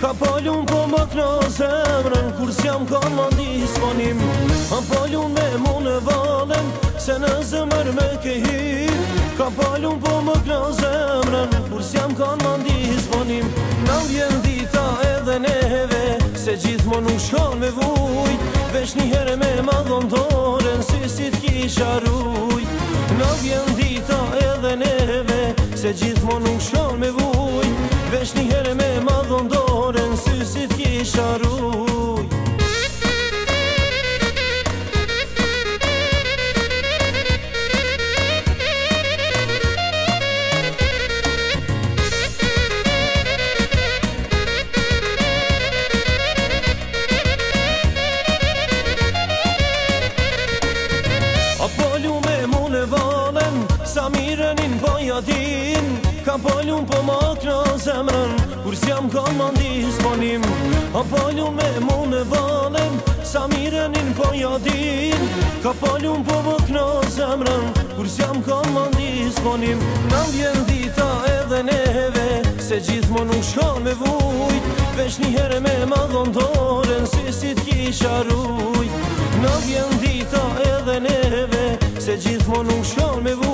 Ka palun po më kno zemrën, kur s'jam kanë ma disponim. Ka palun me mu në valen, se në zemër me ke hir. Ka palun po më kno zemrën, kur s'jam kanë ma disponim. Na vjen dita edhe neve, se gjithmon nuk shkon me vujt. Vesh një herë me madhon dorën, si t'kisha rujt. Na vjen dita edhe neve, se gjithmon nuk shkon me vujt. Vesh një herë me madhon dorën, si t'kisha rujt. Sa mirenin po jadin, ka polun po ma kno zemrën, kur s'jam kanë ma disponim. A polun me mu në valen, sa mirenin po jadin, ka polun po ma kno zemrën, kur s'jam kanë ma disponim. Na vjen dita edhe neve, se gjithmon nuk shkon me vujt. Vesh një herë me madhon dorën, si t'kisha rujt. Na vjen dita edhe neve, se gjithmon nuk shkon me vujt.